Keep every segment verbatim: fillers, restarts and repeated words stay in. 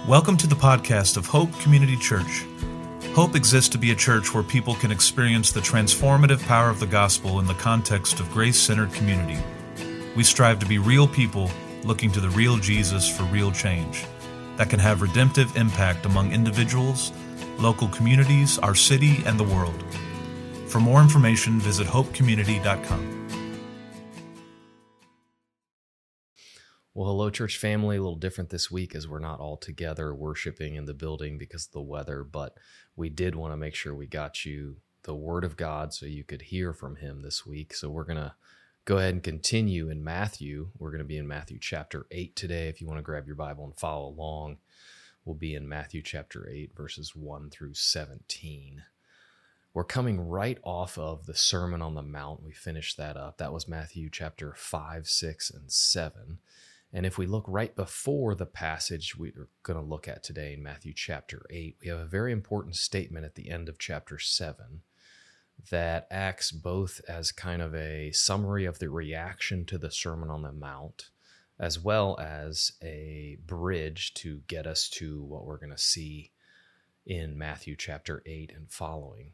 Welcome to the podcast of Hope Community Church. Hope exists to be a church where people can experience the transformative power of the gospel in the context of grace-centered community. We strive to be real people looking to the real Jesus for real change that can have redemptive impact among individuals, local communities, our city, and the world. For more information, visit hope community dot com. Well, hello, church family. A little different this week as we're not all together worshiping in the building because of the weather, but we did want to make sure we got you the Word of God so you could hear from Him this week. So we're going to go ahead and continue in Matthew. We're going to be in Matthew chapter eight today. If you want to grab your Bible and follow along, we'll be in Matthew chapter eight, verses one through seventeen. We're coming right off of the Sermon on the Mount. We finished that up. That was Matthew chapter five, six, and seven. And if we look right before the passage we're going to look at today in Matthew chapter eight, we have a very important statement at the end of chapter seven that acts both as kind of a summary of the reaction to the Sermon on the Mount, as well as a bridge to get us to what we're going to see in Matthew chapter eight and following.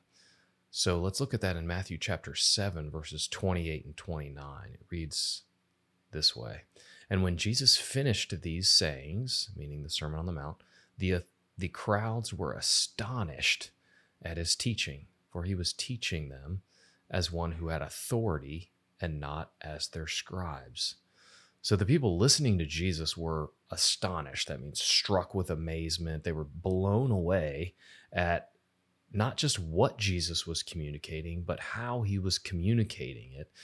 So let's look at that in Matthew chapter seven, verses twenty-eight and twenty-nine. It reads this way. And when Jesus finished these sayings, meaning the Sermon on the Mount, the, the crowds were astonished at his teaching, for he was teaching them as one who had authority and not as their scribes. So the people listening to Jesus were astonished. That means struck with amazement. They were blown away at not just what Jesus was communicating, but how he was communicating it.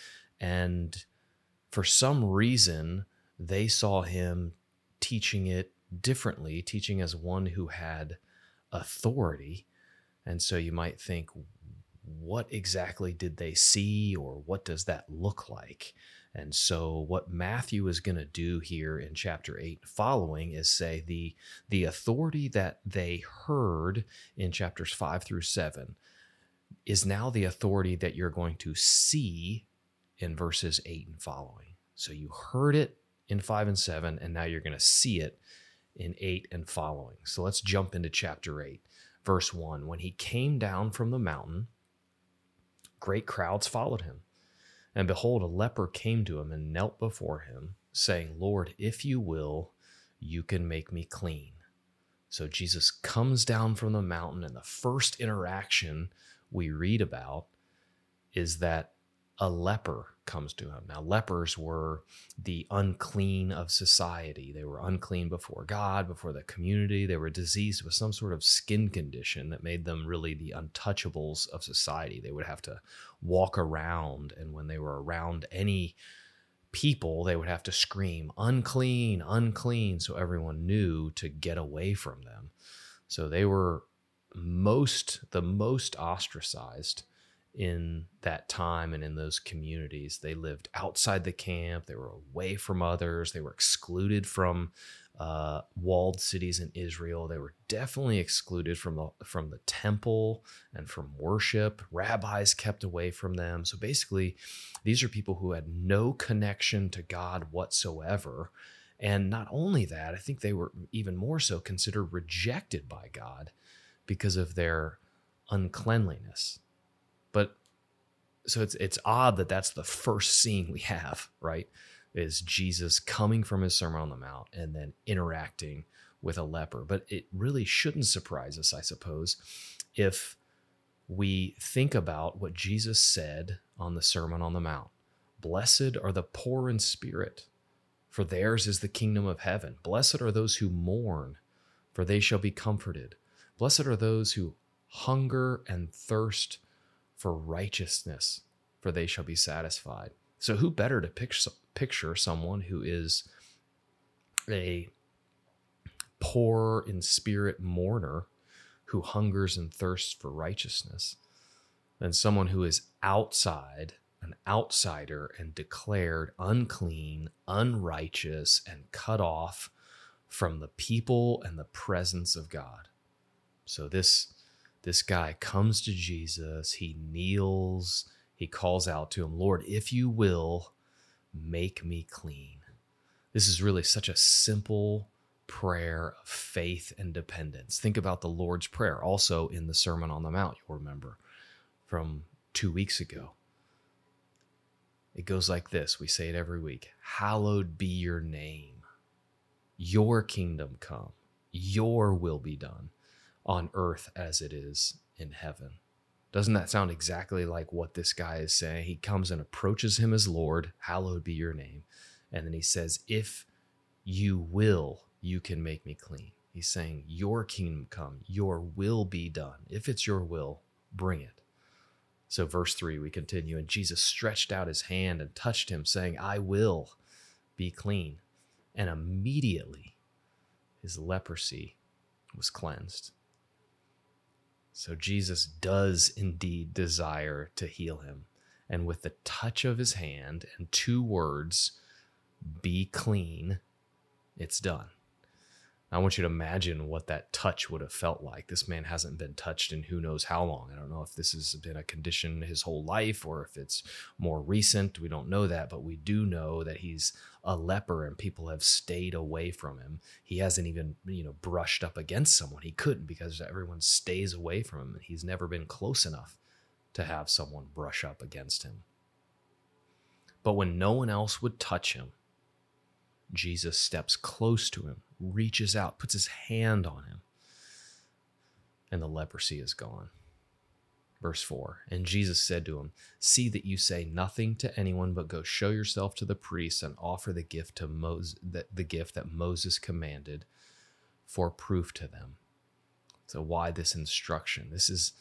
And for some reason, they saw him teaching it differently, teaching as one who had authority. And so you might think, what exactly did they see, or what does that look like? And so what Matthew is going to do here in chapter eight following is say the, the authority that they heard in chapters five through seven is now the authority that you're going to see in verses eight and following. So you heard it in five and seven, and now you're going to see it in eight and following. So let's jump into chapter eight, verse one. When he came down from the mountain, great crowds followed him. And behold, a leper came to him and knelt before him, saying, Lord, if you will, you can make me clean. So Jesus comes down from the mountain, and the first interaction we read about is that a leper comes to him. Now, lepers were the unclean of society. They were unclean before God, before the community. They were diseased with some sort of skin condition that made them really the untouchables of society. They would have to walk around, and when they were around any people, they would have to scream, unclean, unclean, so everyone knew to get away from them. So they were most, the most ostracized in that time and in those communities. They lived outside the camp. They were away from others. They were excluded from uh, walled cities in Israel. They were definitely excluded from the, from the temple and from worship. Rabbis kept away from them. So basically, these are people who had no connection to God whatsoever. And not only that, I think they were even more so considered rejected by God because of their uncleanliness. But so it's it's odd that that's the first scene we have, right? Is Jesus coming from his Sermon on the Mount and then interacting with a leper. But it really shouldn't surprise us, I suppose, if we think about what Jesus said on the Sermon on the Mount. Blessed are the poor in spirit, for theirs is the kingdom of heaven. Blessed are those who mourn, for they shall be comforted. Blessed are those who hunger and thirst for righteousness, for they shall be satisfied. So who better to picture, picture someone who is a poor in spirit mourner who hungers and thirsts for righteousness than someone who is outside, an outsider, and declared unclean, unrighteous, and cut off from the people and the presence of God. So this This guy comes to Jesus, he kneels, he calls out to him, Lord, if you will, make me clean. This is really such a simple prayer of faith and dependence. Think about the Lord's Prayer, also in the Sermon on the Mount, you'll remember from two weeks ago. It goes like this. We say it every week. Hallowed be your name. Your kingdom come. Your will be done on earth as it is in heaven. Doesn't that sound exactly like what this guy is saying? He comes and approaches him as Lord. Hallowed be your name. And then he says, if you will, you can make me clean. He's saying, your kingdom come. Your will be done. If it's your will, bring it. So verse three, we continue, and Jesus stretched out his hand and touched him, saying, I will be clean. And immediately his leprosy was cleansed. So Jesus does indeed desire to heal him. And with the touch of his hand and two words, be clean, it's done. I want you to imagine what that touch would have felt like. This man hasn't been touched in who knows how long. I don't know if this has been a condition his whole life or if it's more recent. We don't know that, but we do know that he's a leper and people have stayed away from him. He hasn't even, you know, brushed up against someone. He couldn't because everyone stays away from him. He's never been close enough to have someone brush up against him. But when no one else would touch him, Jesus steps close to him, reaches out, puts his hand on him, and the leprosy is gone. Verse four, and Jesus said to him, see that you say nothing to anyone, but go show yourself to the priests and offer the gift to Moses, the, the gift that Moses commanded for proof to them. So why this instruction? This is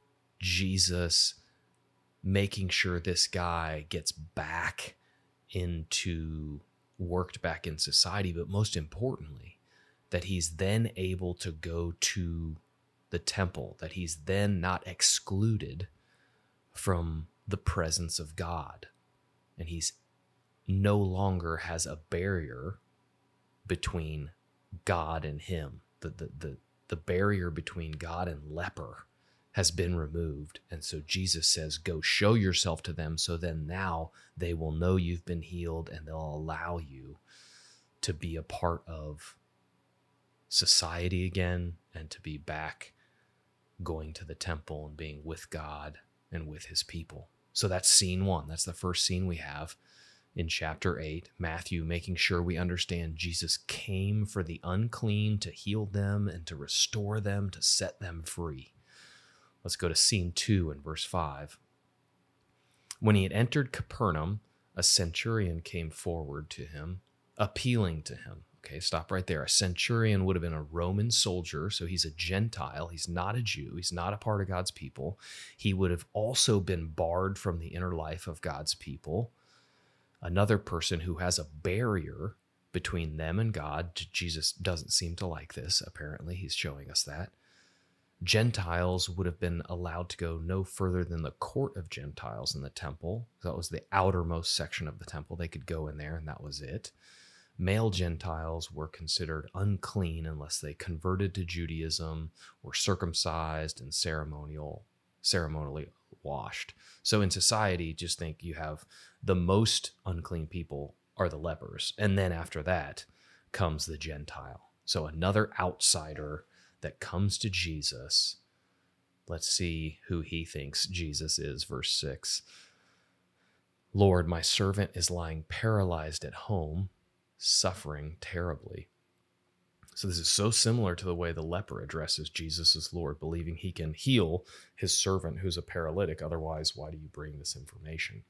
Jesus making sure this guy gets back into worked back in society, but most importantly, that he's then able to go to the temple, that he's then not excluded from the presence of God. And he's no longer has a barrier between God and him. The, the, the, the barrier between God and leper has been removed. And so Jesus says, go show yourself to them. So then now they will know you've been healed and they'll allow you to be a part of society again and to be back going to the temple and being with God and with his people. So that's scene one. That's the first scene we have in chapter eight. Matthew making sure we understand Jesus came for the unclean to heal them and to restore them, to set them free. Let's go to scene two in verse five. When he had entered Capernaum, a centurion came forward to him, appealing to him. Okay, stop right there. A centurion would have been a Roman soldier, so he's a Gentile. He's not a Jew. He's not a part of God's people. He would have also been barred from the inner life of God's people. Another person who has a barrier between them and God. Jesus doesn't seem to like this, apparently. He's showing us that. Gentiles would have been allowed to go no further than the court of Gentiles in the temple. That was the outermost section of the temple. They could go in there, and that was it. Male Gentiles were considered unclean unless they converted to Judaism, were circumcised, and ceremonial, ceremonially washed. So in society, just think you have the most unclean people are the lepers. And then after that comes the Gentile. So another outsider that comes to Jesus. Let's see who he thinks Jesus is. Verse six. Lord, my servant is lying paralyzed at home, suffering terribly. So this is so similar to the way the leper addresses Jesus as Lord, believing he can heal his servant who's a paralytic. Otherwise, why do you bring this information?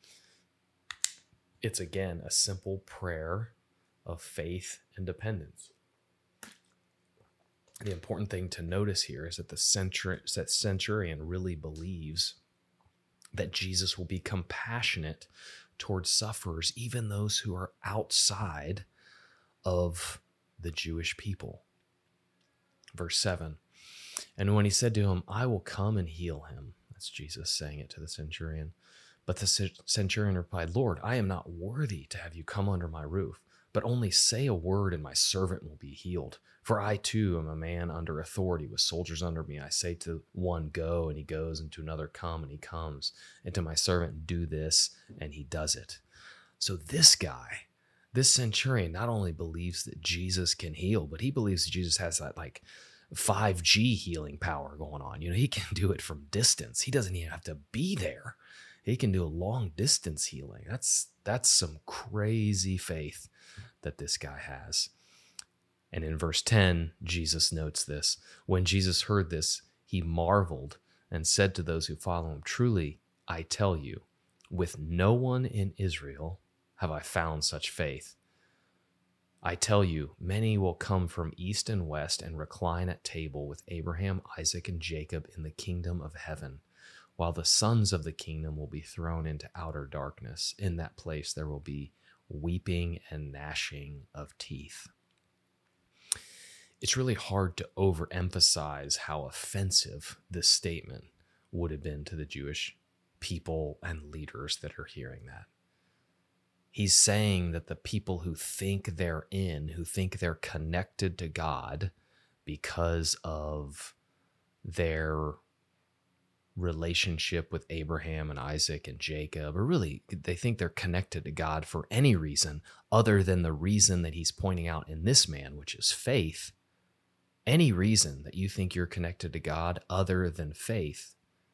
It's again a simple prayer of faith and dependence. The important thing to notice here is that the centur- that centurion really believes that Jesus will be compassionate towards sufferers, even those who are outside of the Jewish people. Verse seven, and when he said to him, I will come and heal him. That's Jesus saying it to the centurion. But the centurion replied, Lord, I am not worthy to have you come under my roof, but only say a word and my servant will be healed. For I too am a man under authority with soldiers under me. I say to one, go, and he goes, and to another, come, and he comes. And to my servant, do this, and he does it. So this guy This centurion not only believes that Jesus can heal, but he believes that Jesus has that like five G healing power going on. You know, he can do it from distance. He doesn't even have to be there. He can do a long distance healing. That's that's some crazy faith that this guy has. And in verse ten, Jesus notes this. When Jesus heard this, he marveled and said to those who follow him, "Truly, I tell you, with no one in Israel have I found such faith. I tell you, many will come from east and west and recline at table with Abraham, Isaac, and Jacob in the kingdom of heaven, while the sons of the kingdom will be thrown into outer darkness. In that place there will be weeping and gnashing of teeth." It's really hard to overemphasize how offensive this statement would have been to the Jewish people and leaders that are hearing that. He's saying that the people who think they're in, who think they're connected to God because of their relationship with Abraham and Isaac and Jacob, or really they think they're connected to God for any reason other than the reason that he's pointing out in this man, which is faith. Any reason that you think you're connected to God other than faith,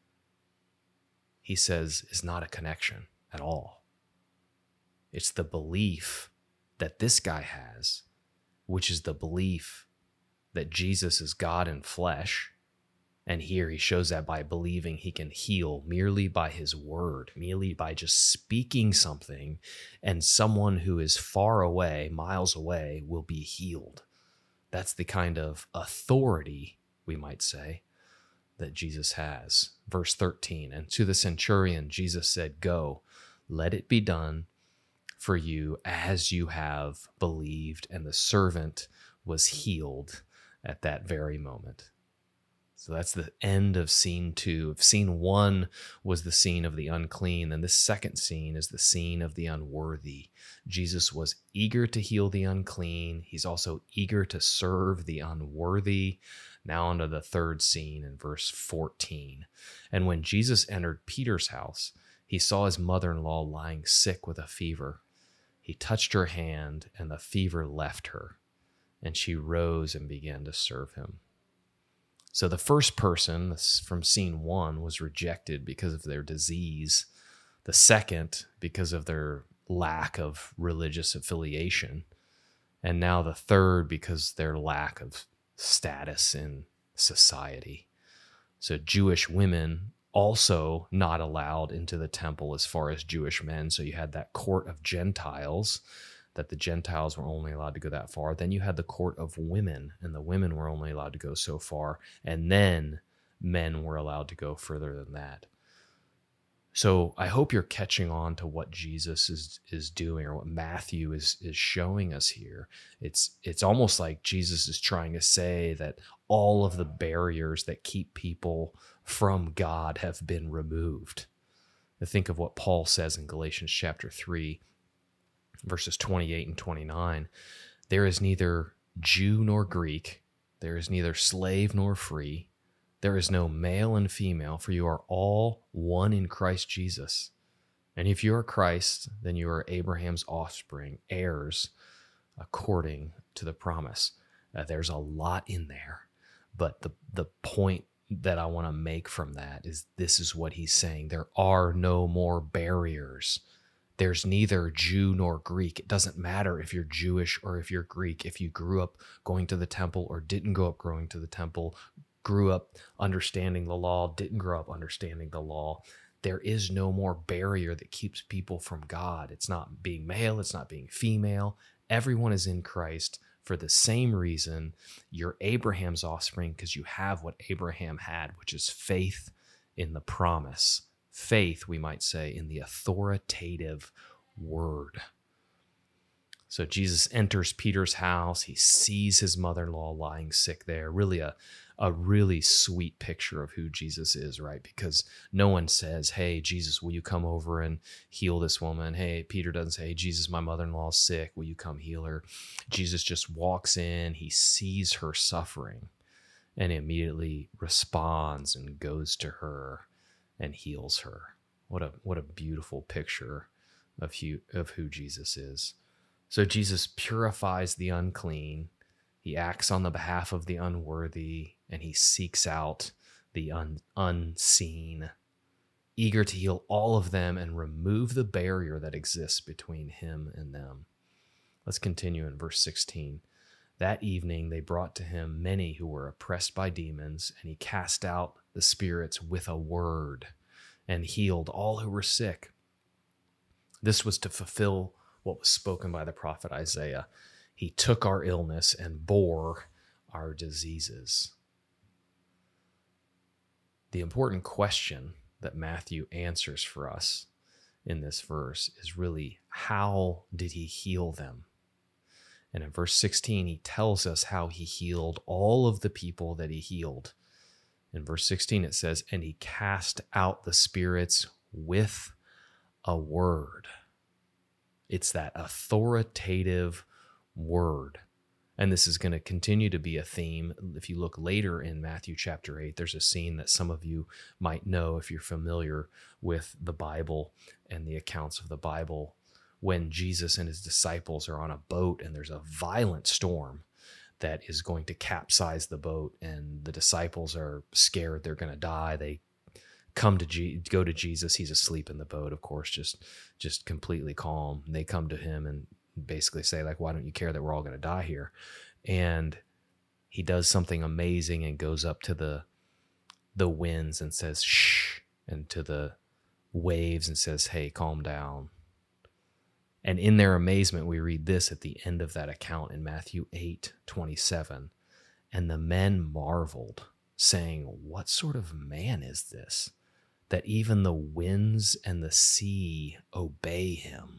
he says, is not a connection at all. It's the belief that this guy has, which is the belief that Jesus is God in flesh. And here he shows that by believing he can heal merely by his word, merely by just speaking something, and someone who is far away, miles away, will be healed. That's the kind of authority, we might say, that Jesus has. Verse thirteen, and to the centurion, Jesus said, "Go, let it be done for you as you have believed." And the servant was healed at that very moment. So that's the end of scene two. If scene one was the scene of the unclean, then this second scene is the scene of the unworthy. Jesus was eager to heal the unclean. He's also eager to serve the unworthy. Now onto the third scene in verse fourteen. And when Jesus entered Peter's house, he saw his mother-in-law lying sick with a fever. He touched her hand, and the fever left her, and she rose and began to serve him. So the first person from scene one was rejected because of their disease. The second, because of their lack of religious affiliation. And now the third, because their lack of status in society. So Jewish women also not allowed into the temple as far as Jewish men. So you had that court of Gentiles, that the Gentiles were only allowed to go that far. Then you had the court of women, and the women were only allowed to go so far. And then men were allowed to go further than that. So I hope you're catching on to what Jesus is is doing, or what Matthew is is showing us here. It's it's almost like Jesus is trying to say that all of the barriers that keep people from God have been removed. Think of what Paul says in Galatians chapter three, verses twenty-eight and twenty-nine. There is neither Jew nor Greek, there is neither slave nor free, there is no male and female, for you are all one in Christ Jesus. And if you are Christ, then you are Abraham's offspring, heirs according to the promise. Uh, there's a lot in there, but the, the point that I want to make from that is this is what he's saying. There are no more barriers. There's neither Jew nor Greek. It doesn't matter if you're Jewish or if you're Greek, if you grew up going to the temple or didn't grow up going to the temple, grew up understanding the law, didn't grow up understanding the law. There is no more barrier that keeps people from God. It's not being male, it's not being female. Everyone is in Christ for the same reason. You're Abraham's offspring because you have what Abraham had, which is faith in the promise. Faith, we might say, in the authoritative word. So Jesus enters Peter's house. He sees his mother-in-law lying sick there. Really a, a really sweet picture of who Jesus is, right? Because no one says, "Hey, Jesus, will you come over and heal this woman?" Hey, Peter doesn't say, "Hey, Jesus, my mother-in-law is sick. Will you come heal her?" Jesus just walks in. He sees her suffering and immediately responds and goes to her and heals her. What a what a beautiful picture of who, of who Jesus is. So Jesus purifies the unclean. He acts on the behalf of the unworthy, and he seeks out the un- unseen, eager to heal all of them and remove the barrier that exists between him and them. Let's continue in verse sixteen. That evening they brought to him many who were oppressed by demons, and he cast out the spirits with a word and healed all who were sick. This was to fulfill what was spoken by the prophet Isaiah. He took our illness and bore our diseases. The important question that Matthew answers for us in this verse is really, how did he heal them? And in verse sixteen, he tells us how he healed all of the people that he healed. In verse sixteen, it says, and he cast out the spirits with a word. It's that authoritative word. And this is going to continue to be a theme. If you look later in Matthew chapter eight, there's a scene that some of you might know if you're familiar with the Bible and the accounts of the Bible, when Jesus and his disciples are on a boat and there's a violent storm that is going to capsize the boat, and the disciples are scared they're going to die. They come to G- go to Jesus. He's asleep in the boat, of course, just just completely calm. And they come to him and basically say, like, why don't you care that we're all going to die here? And he does something amazing and goes up to the the winds and says, shh, and to the waves and says, hey, calm down. And in their amazement, we read this at the end of that account in Matthew eight twenty-seven. And the men marveled, saying, what sort of man is this, that even the winds and the sea obey him?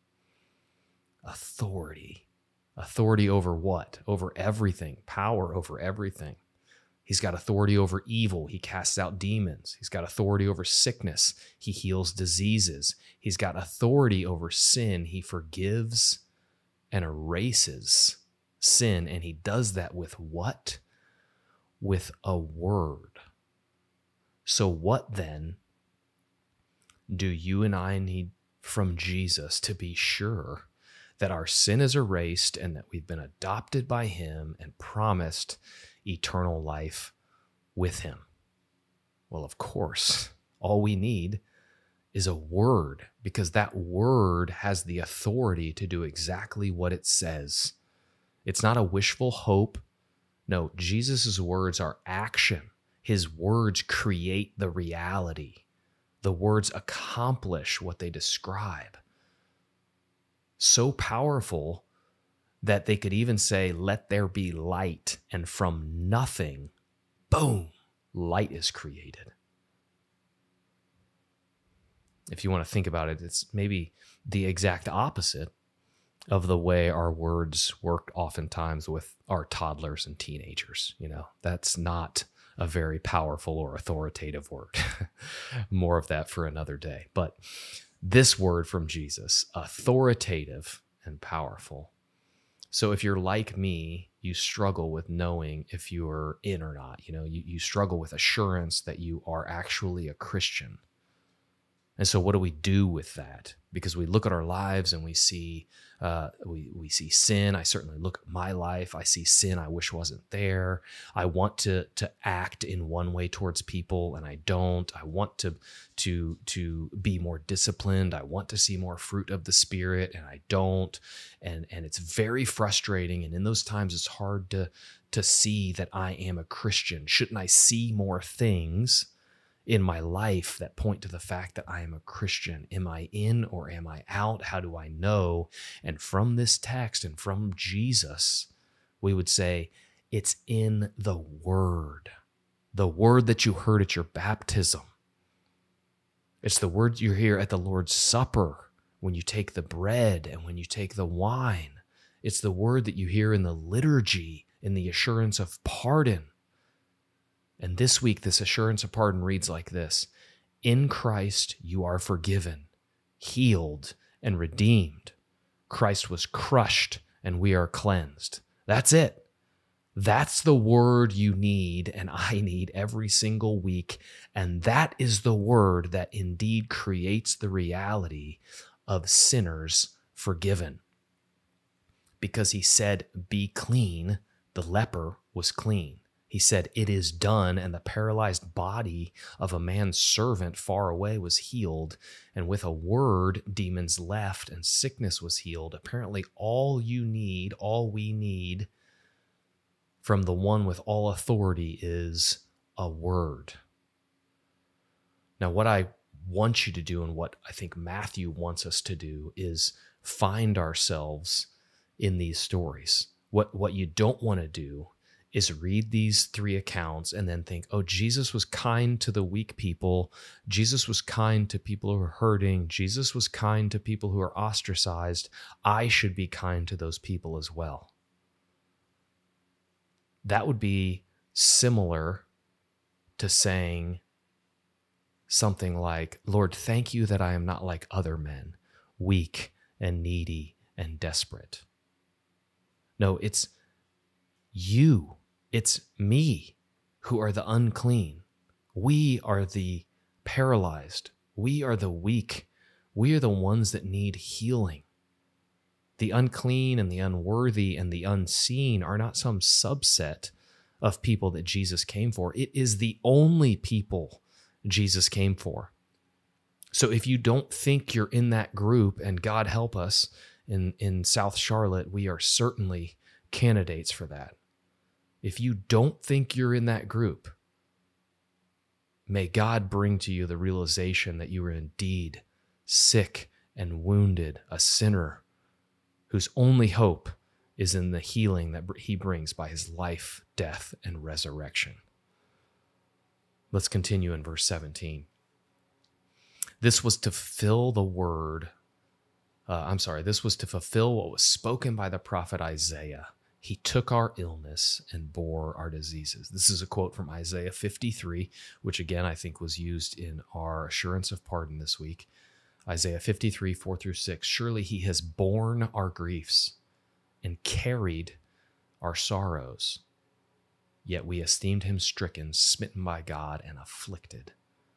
Authority. Authority over what? Over everything. Power over everything. He's got authority over evil. He casts out demons. He's got authority over sickness. He heals diseases. He's got authority over sin. He forgives and erases sin. And he does that with what? With a word. So what then do you and I need from Jesus to be sure that our sin is erased and that we've been adopted by him and promised eternal life with him? Well, of course, all we need is a word, because that word has the authority to do exactly what it says. It's not a wishful hope. No, Jesus' words are action. His words create the reality. The words accomplish what they describe. So powerful that they could even say, let there be light, and from nothing, boom, light is created. If you want to think about it, it's maybe the exact opposite of the way our words work oftentimes with our toddlers and teenagers. You know, that's not a very powerful or authoritative word. More of that for another day. But this word from Jesus, authoritative and powerful. So if you're like me, you struggle with knowing if you're in or not. You know, you, you struggle with assurance that you are actually a Christian. And so what do we do with that? Because we look at our lives and we see uh, we we see sin. I certainly look at my life. I see sin I wish wasn't there. I want to to act in one way towards people, and I don't. I want to to to be more disciplined. I want to see more fruit of the Spirit, and I don't. And and it's very frustrating. And in those times, it's hard to to see that I am a Christian. Shouldn't I see more things in my life that point to the fact that I am a Christian? Am I in or am I out? How do I know? And from this text and from Jesus, we would say it's in the word, the word that you heard at your baptism. It's the word you hear at the Lord's Supper, when you take the bread and when you take the wine. It's the word that you hear in the liturgy, in the assurance of pardon. And this week, this assurance of pardon reads like this: in Christ, you are forgiven, healed, and redeemed. Christ was crushed, and we are cleansed. That's it. That's the word you need and I need every single week. And that is the word that indeed creates the reality of sinners forgiven. because he said, be clean, the leper was clean. He said, it is done, and the paralyzed body of a man's servant far away was healed. And with a word, demons left and sickness was healed. Apparently, all you need, all we need from the one with all authority is a word. Now, what I want you to do, and what I think Matthew wants us to do, is find ourselves in these stories. What, what you don't want to do is read these three accounts and then think, oh, Jesus was kind to the weak people. Jesus was kind to people who are hurting. Jesus was kind to people who are ostracized. I should be kind to those people as well. That would be similar to saying something like, Lord, thank you that I am not like other men, weak and needy and desperate. No, it's you. It's me who are the unclean. We are the paralyzed. We are the weak. We are the ones that need healing. The unclean and the unworthy and the unseen are not some subset of people that Jesus came for. It is the only people Jesus came for. So if you don't think you're in that group, and God help us, in, in South Charlotte, we are certainly candidates for that. If you don't think you're in that group, may God bring to you the realization that you are indeed sick and wounded, a sinner whose only hope is in the healing that he brings by his life, death, and resurrection. Let's continue in verse seventeen. This was to fill the word, uh, I'm sorry, this was to fulfill what was spoken by the prophet Isaiah. He took our illness and bore our diseases. This is a quote from Isaiah fifty-three, which again I think was used in our assurance of pardon this week. Isaiah fifty-three, four through six. Surely he has borne our griefs and carried our sorrows. Yet we esteemed him stricken, smitten by God, and afflicted.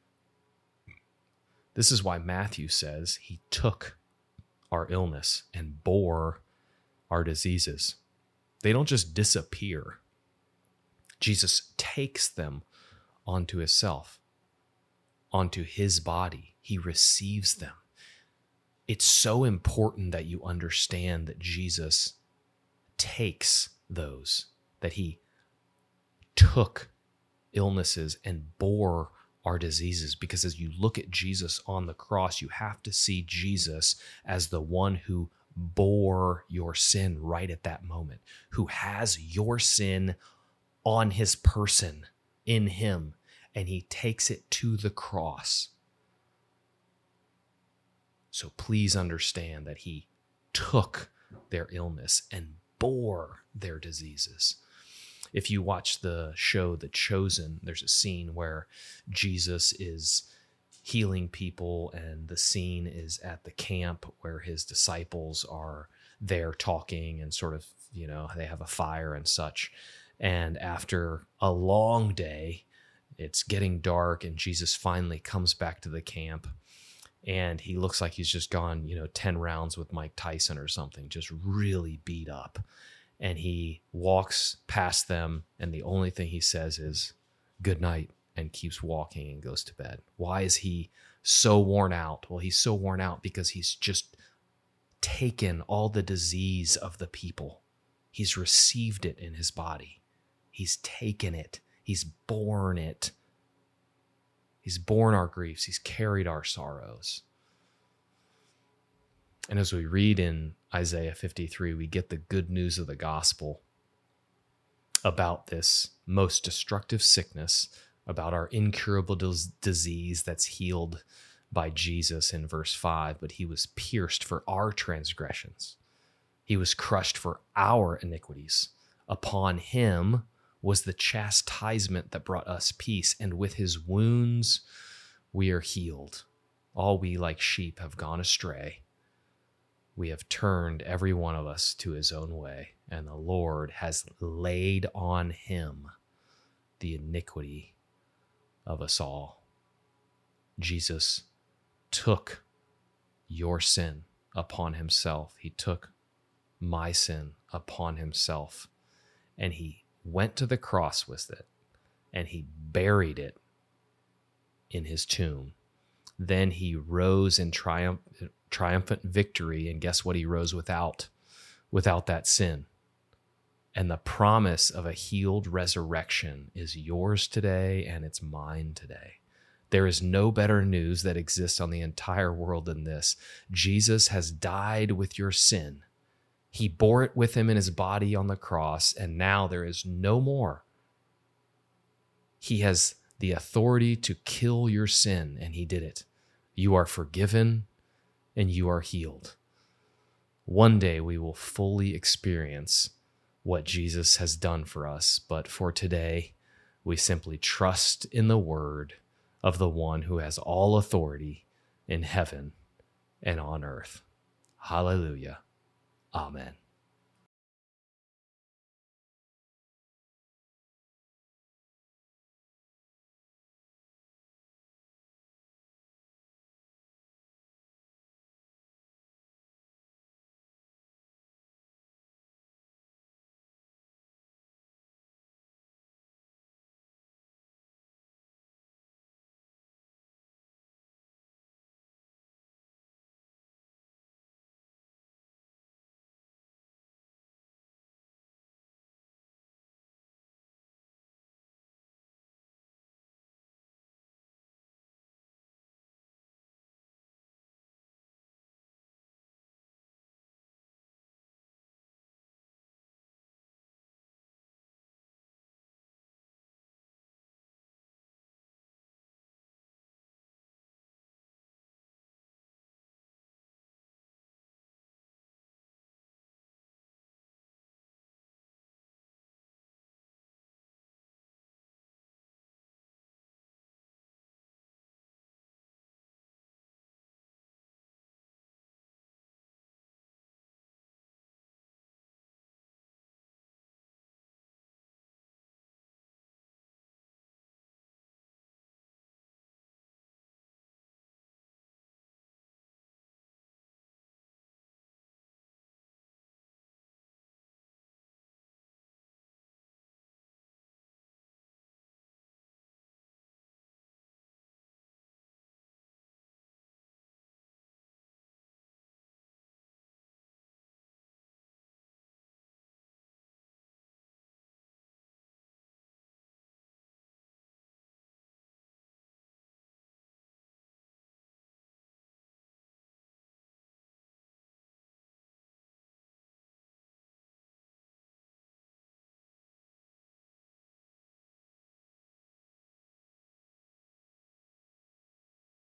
This is why Matthew says he took our illness and bore our diseases. They don't just disappear. Jesus takes them onto himself, onto his body. He receives them. It's so important that you understand that Jesus takes those, that he took illnesses and bore our diseases, because as you look at Jesus on the cross, you have to see Jesus as the one who bore your sin right at that moment, who has your sin on his person, in him, and he takes it to the cross. So please understand that he took their illness and bore their diseases. If you watch the show The Chosen, there's a scene where Jesus is healing people, and the scene is at the camp where his disciples are there talking and sort of, you know, they have a fire and such. And after a long day, it's getting dark, and Jesus finally comes back to the camp, and he looks like he's just gone, you know, ten rounds with Mike Tyson or something, just really beat up. And he walks past them, and the only thing he says is, good night, and keeps walking and goes to bed. Why is he so worn out? Well, he's so worn out because he's just taken all the disease of the people. He's received it in his body. He's taken it. He's borne it. He's borne our griefs. He's carried our sorrows. And as we read in Isaiah fifty-three, we get the good news of the gospel about this most destructive sickness, about our incurable disease that's healed by Jesus in verse five. But he was pierced for our transgressions. He was crushed for our iniquities. Upon him was the chastisement that brought us peace, and with his wounds we are healed. All we like sheep have gone astray. We have turned every one of us to his own way, and the Lord has laid on him the iniquity of us all. Jesus took your sin upon himself. He took my sin upon himself. And he went to the cross with it, and he buried it in his tomb. Then he rose in triumph, triumphant victory, and guess what he rose without? Without that sin. And the promise of a healed resurrection is yours today, and it's mine today. There is no better news that exists on the entire world than this. Jesus has died with your sin. He bore it with him in his body on the cross, and now there is no more. He has the authority to kill your sin, and he did it. You are forgiven, and you are healed. One day we will fully experience what Jesus has done for us, but for today, we simply trust in the word of the one who has all authority in heaven and on earth. Hallelujah. Amen.